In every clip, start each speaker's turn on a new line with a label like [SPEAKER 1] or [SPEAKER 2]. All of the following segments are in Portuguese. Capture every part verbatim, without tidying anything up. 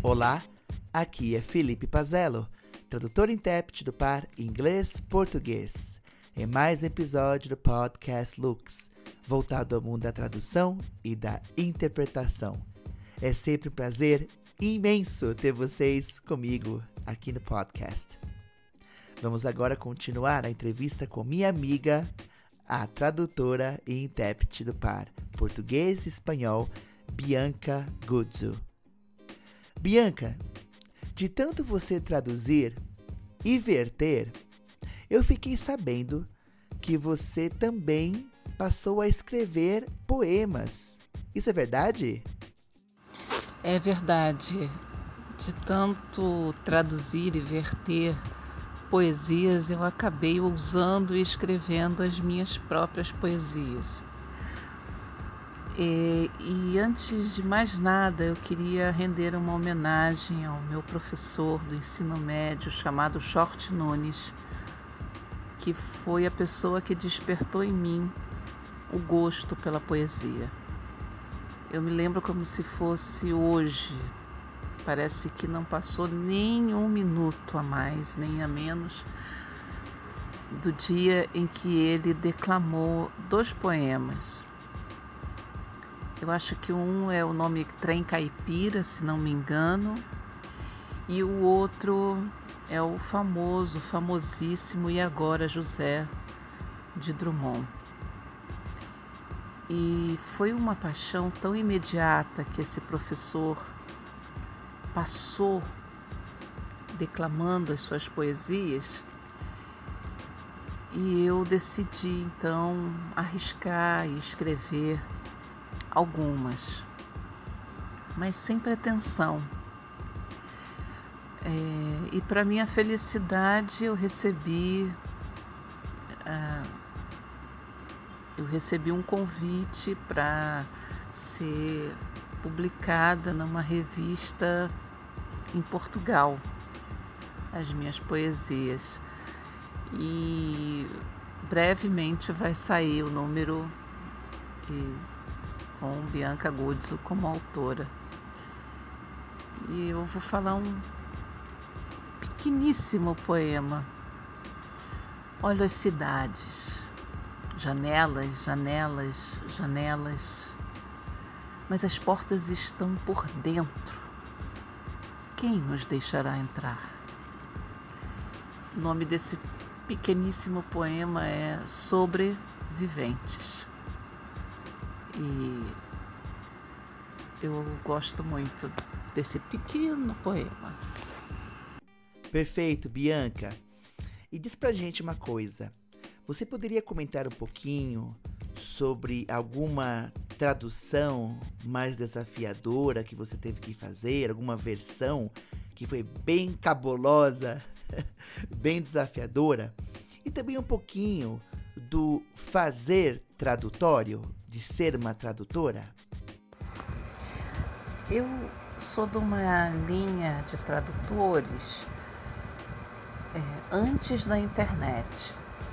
[SPEAKER 1] Olá, aqui é Felipe Pazello, tradutor e intérprete do par inglês-português, em mais um episódio do podcast Lux, voltado ao mundo da tradução e da interpretação. É sempre um prazer imenso ter vocês comigo aqui no podcast. Vamos agora continuar a entrevista com minha amiga, a tradutora e intérprete do par português e espanhol, Bianca Guzzo. Bianca, de tanto você traduzir e verter, eu fiquei sabendo que você também passou a escrever poemas. Isso é verdade?
[SPEAKER 2] É verdade. De tanto traduzir e verter poesias, eu acabei usando e escrevendo as minhas próprias poesias. E, e antes de mais nada, eu queria render uma homenagem ao meu professor do ensino médio chamado Short Nunes, que foi a pessoa que despertou em mim o gosto pela poesia. Eu me lembro como se fosse hoje. Parece que não passou nem um minuto a mais, nem a menos, do dia em que ele declamou dois poemas. Eu acho que um é o nome Trem Caipira, se não me engano, e o outro é o famoso, famosíssimo E Agora José, de Drummond. E foi uma paixão tão imediata que esse professor passou declamando as suas poesias, e eu decidi então arriscar e escrever algumas, mas sem pretensão. É, e para minha felicidade eu recebi uh, eu recebi um convite para ser publicada numa revista em Portugal, as minhas poesias, e brevemente vai sair o número e, com Bianca Guzzo como autora. E eu vou falar um pequeníssimo poema. Olha as cidades, janelas, janelas, janelas, mas as portas estão por dentro. Quem nos deixará entrar? O nome desse pequeníssimo poema é Sobreviventes. E eu gosto muito desse pequeno poema.
[SPEAKER 1] Perfeito, Bianca. E diz pra gente uma coisa. Você poderia comentar um pouquinho sobre alguma tradução mais desafiadora que você teve que fazer, alguma versão que foi bem cabulosa, bem desafiadora, e também um pouquinho do fazer tradutório, de ser uma tradutora?
[SPEAKER 2] Eu sou de uma linha de tradutores é, antes da internet.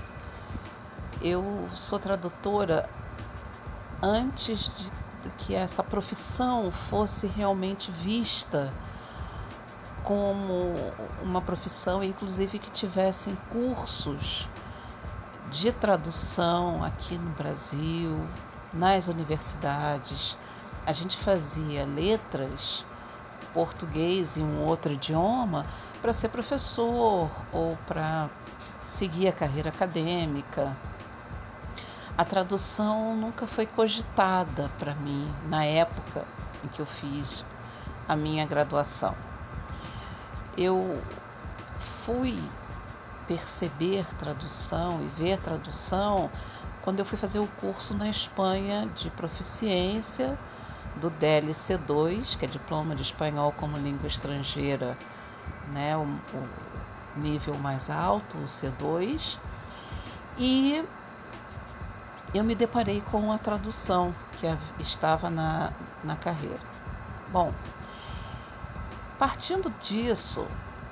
[SPEAKER 2] Eu sou tradutora antes de, de que essa profissão fosse realmente vista como uma profissão, inclusive que tivessem cursos de tradução aqui no Brasil, nas universidades. A gente fazia letras, português e um outro idioma, para ser professor ou para seguir a carreira acadêmica. A tradução nunca foi cogitada para mim na época em que eu fiz a minha graduação. Eu fui perceber tradução e ver tradução quando eu fui fazer o curso na Espanha de proficiência do D L C dois, que é Diploma de Espanhol como Língua Estrangeira, né, o, o nível mais alto, o C dois, e eu me deparei com a tradução que estava na, na carreira. Bom, partindo disso,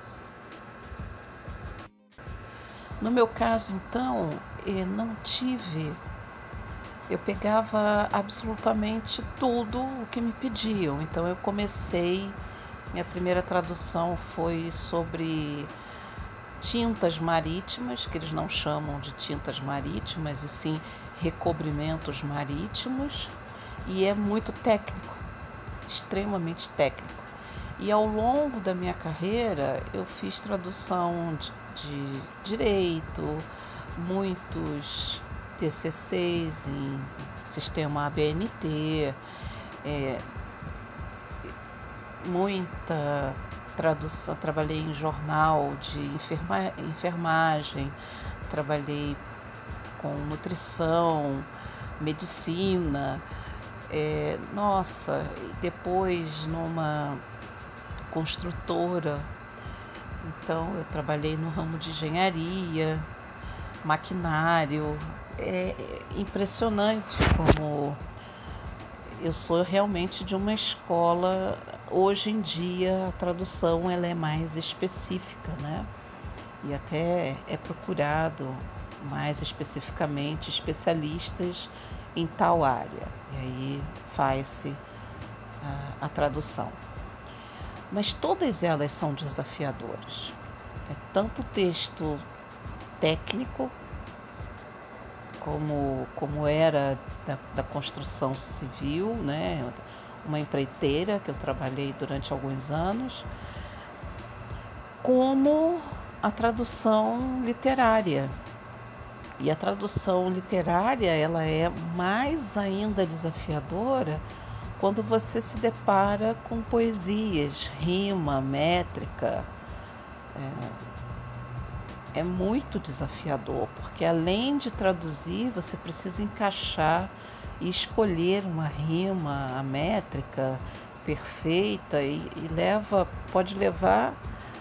[SPEAKER 2] no meu caso, então, eu não tive, eu pegava absolutamente tudo o que me pediam. Então, eu comecei Minha primeira tradução foi sobre tintas marítimas, que eles não chamam de tintas marítimas, e sim recobrimentos marítimos, e é muito técnico, extremamente técnico. E ao longo da minha carreira eu fiz tradução de, de direito, muitos T C Cs em sistema A B N T, é, muita tradução, trabalhei em jornal de enferma, enfermagem, trabalhei com nutrição, medicina, é, nossa, depois numa construtora, então eu trabalhei no ramo de engenharia, maquinário, é impressionante como eu sou realmente de uma escola. Hoje em dia a tradução ela é mais específica, né? E até é procurado mais especificamente especialistas em tal área. E aí faz-se a, a tradução. Mas todas elas são desafiadoras. É tanto texto técnico como, como era da, da construção civil, né? Uma empreiteira que eu trabalhei durante alguns anos, como a tradução literária. E a tradução literária ela é mais ainda desafiadora quando você se depara com poesias, rima, métrica. É, é muito desafiador, porque além de traduzir, você precisa encaixar e escolher uma rima, a métrica perfeita, e, e leva, pode levar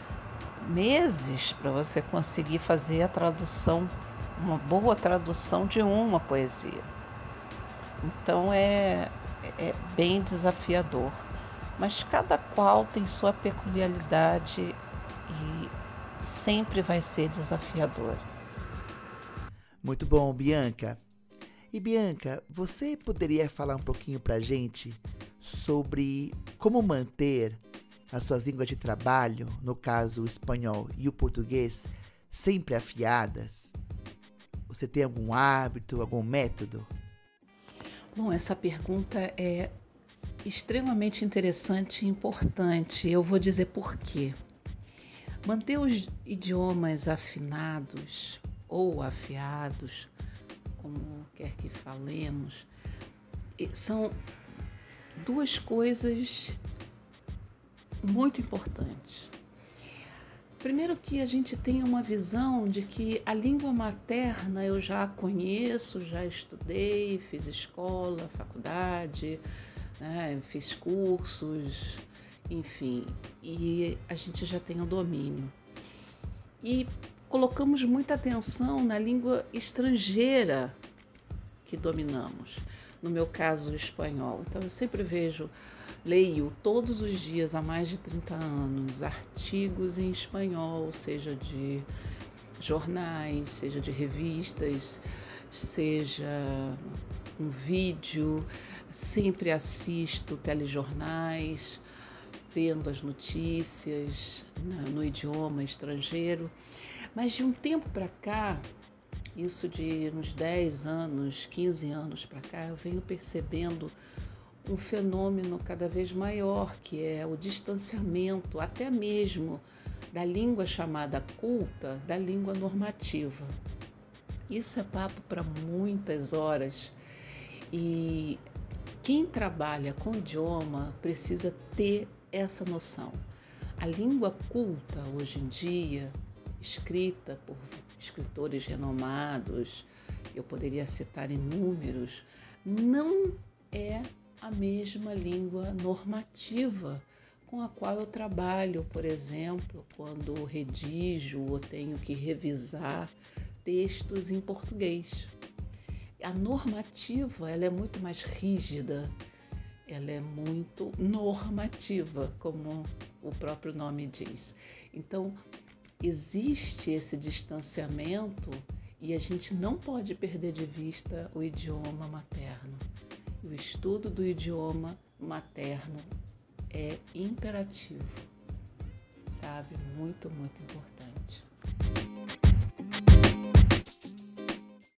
[SPEAKER 2] meses para você conseguir fazer a tradução, uma boa tradução de uma poesia. Então é, é bem desafiador, mas cada qual tem sua peculiaridade e sempre vai ser desafiador.
[SPEAKER 1] Muito bom, Bianca. E Bianca, você poderia falar um pouquinho pra gente sobre como manter as suas línguas de trabalho, no caso o espanhol e o português, sempre afiadas? Você tem algum hábito, algum método?
[SPEAKER 2] Bom, essa pergunta é extremamente interessante e importante. Eu vou dizer por quê. Manter os idiomas afinados ou afiados, como quer que falemos, são duas coisas muito importantes. Primeiro que a gente tem uma visão de que a língua materna eu já conheço, já estudei, fiz escola, faculdade, né, fiz cursos, enfim, e a gente já tem o domínio. E colocamos muita atenção na língua estrangeira que dominamos. No meu caso, o espanhol. Então, eu sempre vejo, leio todos os dias há mais de trinta anos artigos em espanhol, seja de jornais, seja de revistas, seja um vídeo. Sempre assisto telejornais, vendo as notícias no idioma estrangeiro. Mas de um tempo para cá, isso de uns dez anos, quinze anos para cá, eu venho percebendo um fenômeno cada vez maior, que é o distanciamento, até mesmo da língua chamada culta, da língua normativa. Isso é papo para muitas horas. E quem trabalha com idioma precisa ter essa noção. A língua culta, hoje em dia, escrita por escritores renomados, eu poderia citar inúmeros, não é a mesma língua normativa com a qual eu trabalho, por exemplo, quando redijo ou tenho que revisar textos em português. A normativa, ela é muito mais rígida, ela é muito normativa, como o próprio nome diz. Então, existe esse distanciamento e a gente não pode perder de vista o idioma materno. O estudo do idioma materno é imperativo, sabe? Muito, muito importante.